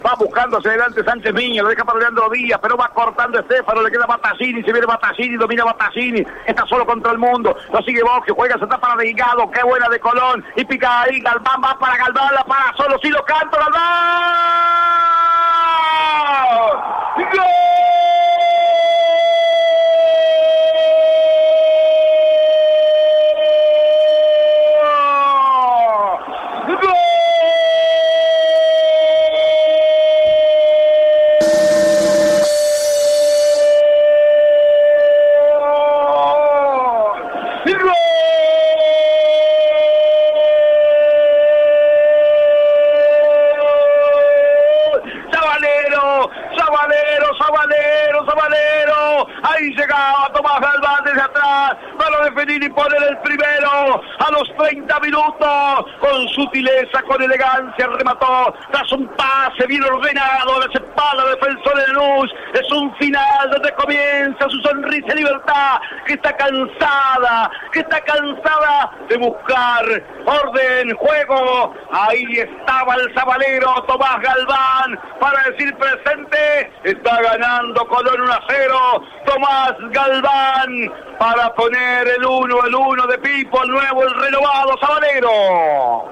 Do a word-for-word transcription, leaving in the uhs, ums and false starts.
Va buscando hacia adelante Sánchez Miño, lo deja para Leandro Díaz, pero va cortando Estefano, le queda Battaglini, se viene Battaglini, domina Battaglini, está solo contra el mundo, lo sigue Boggio, juega, se está para Delgado, qué buena de Colón, y pica ahí, Galván va para Galván, la para solo, si lo canto, Galván. ¡Gol! Ahí llegaba Tomás Galván desde atrás para definir y poner el primero a los treinta minutos. Con sutileza, con elegancia remató tras un pase bien ordenado de espalda defensor de Luz. Es un final donde comienza su sonrisa de libertad, que está cansada, que está cansada de buscar orden, juego. Ahí estaba el sabalero Tomás Galván para decir presente. Está ganando Colón uno a cero. Tomás Galván para poner el uno, el uno de Pipo, el nuevo, el renovado sabalero.